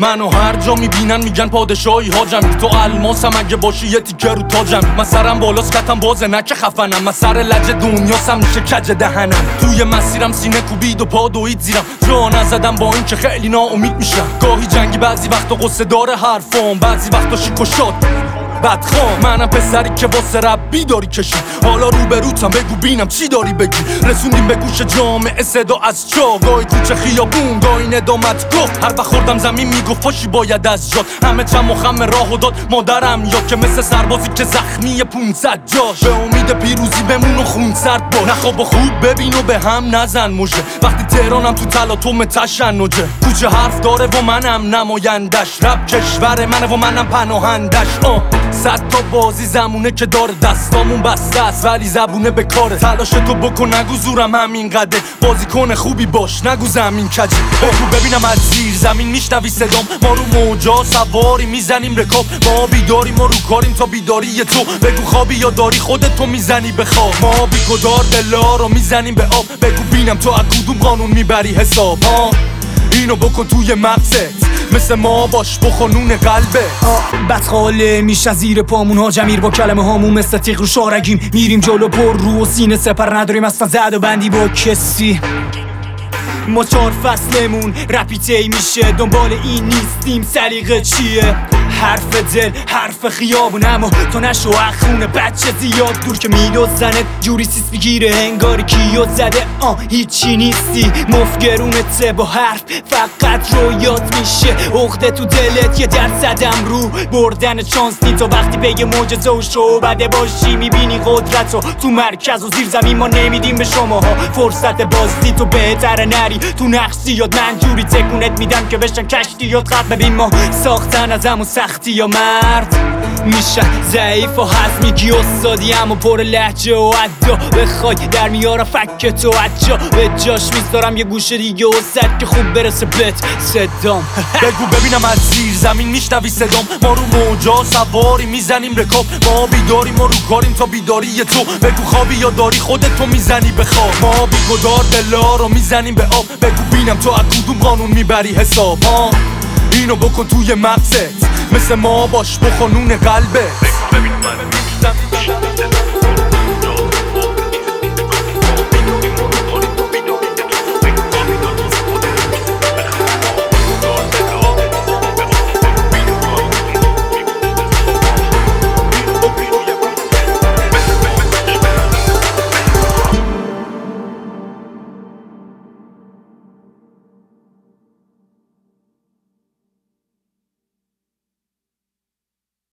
منو هر جا میبینن میگن پادشاهی حاجمی، تو الماسم اگه باشی یه تیکه رو تاجمی. من سرم بالاست کتم بازه نه که خفنم، من سر لج دنیاسم میشه کج دهنم. توی مسیرم سینه کوبید و پا دوید زیرم، جا نزدم با این که خیلی ناامید میشم. گاهی جنگی بعضی وقتا قصه داره حرفام، بعضی وقتا شیک و شاد بدخوام. منم پسری که واسه رب بیداری کشید، حالا روبروتم بگو بینم چی داری بگی. رسوندیم به گوش جامعه صدا از جا، گاهی کوچه خیابون گاهی ندامت گفت. هر وقت خوردم زمین میگفت پاشی باید از جات. همه چم و خم راهو داد مادرم، یا که مثل سربازی که زخمی 500 جاش. به امید پیروزی بمون و خون سرد باش، نخواب و خوب ببین و به هم نزن مژه. وقتی تهرانم تو تلاطم تشنجه، کوچه حرف داره و منم نمایندش. رب کشور منه و منم پناهندش. 100 تا بازی زمونه که داره، دستامون بسته است ولی زبونه به کاره. تلاش تو بکن نگو زورم همین قده، بازیکن خوبی باش نگو زمین کجه. بگو ببینم از زیر زمین میشنوی صدام، ما رو موجا سواری میزنیم رکاب. ما بیداریم و رو کاریم تا بیداری تو، بگو خوابی یا داری خودت تو میزنی به خواب. ما بیگدار دلا رو میزنیم به آب، بگو بینم تو از کدوم قانون میبری حساب. اینو بکن توی مغزت، مثل ما باش بخونون قلبه. بدخاله میشه زیر پامون حاجمیر، با کلمه هامون مثل تیغ رو شارگیم. میریم جلو پر رو و سینه سپر نداریم اصلا زد و بندی با کسی. ما 4 فصلمون رپیتی میشه، دنبال این نیستیم سلیقه چیه. حرف دل حرف خیابون، اما تو نشو اخونه بچه زیاد دور که میدوزنت جوری سیس بگیره انگاری کیو زده. هیچی نیستی مفگرونته با حرف فقط رویات میشه. عقده تو دلت یه درصدم رو بردن چانس نی، تا وقتی بگه معجزه و شو بده باشی میبینی قدرتو تو مرکز و زیر زمین. ما نمیدیم به شماها فرصت بازی، تو بهتره نری تو نقشی یاد. من جوری تکونت میدم که بشن کشتی یاد خط. ببین ما ساختن از همون سختی یا مرد میشه ضعیف و هضمیگی استادی، اما پر لحجه و عدا. بخوای در میارم فک تو عجا، به جاش میذارم یه گوشه دیگه و صد که خوب برسه بهت صدام. بگو ببینم از زیر زمین میشنوی صدام، ما رو موجا سواری میزنیم رکاب. ما بیداریم و رو کاریم تا بیداری تو، بگو خوابی یا داری خودت تو میزنی به خواب. ما بیگدار دلا رو میزنیم به آب، بگو بینم تو از کدوم قانون میبری حساب. اینو بکن توی مغزت، مثل ما باش بخونون قلبه. بگو ببین من نیستم